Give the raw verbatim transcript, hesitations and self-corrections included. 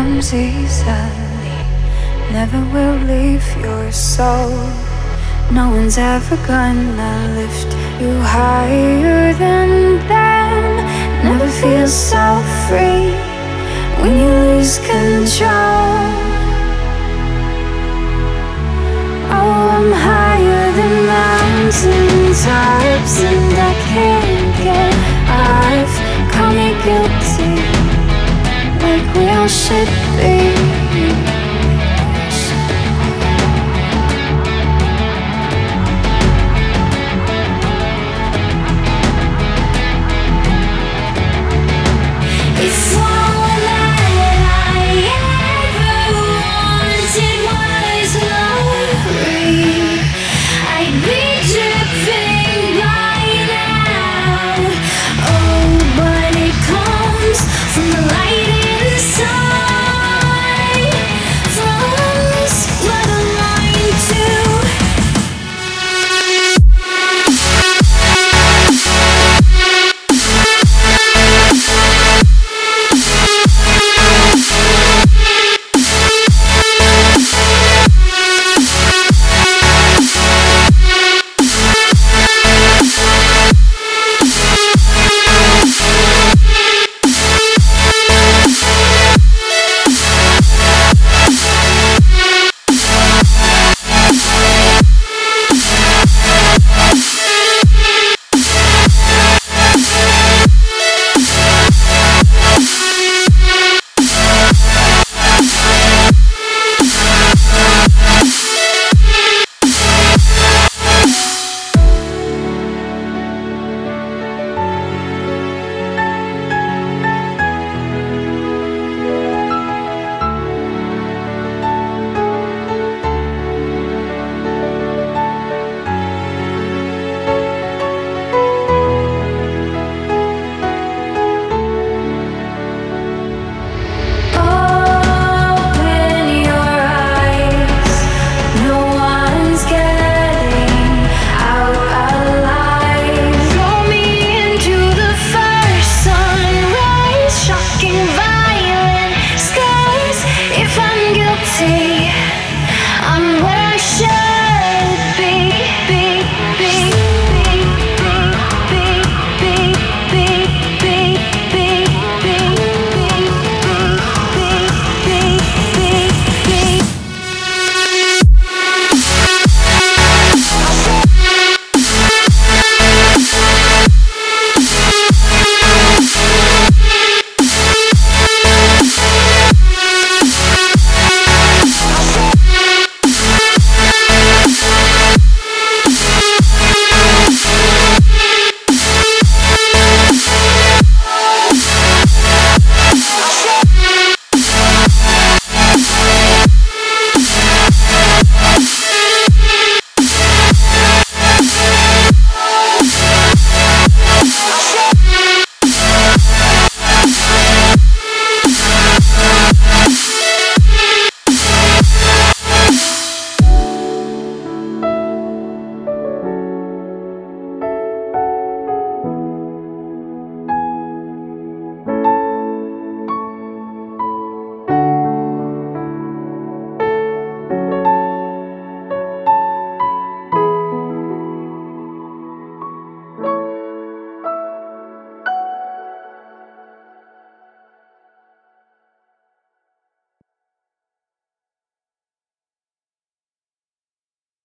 comes easily, never will leave your soul. No one's ever gonna lift you higher than them. Never feel so free when you lose control. Oh, I'm higher than mountain tops, and I can't get off. Call me guilty, like we all should be.